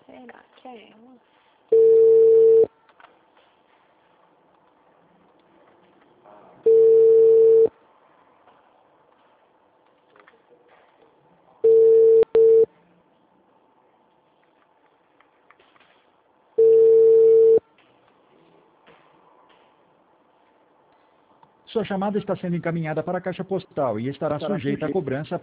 Será que é ela? Sua chamada está sendo encaminhada para a caixa postal e estará sujeita a cobrança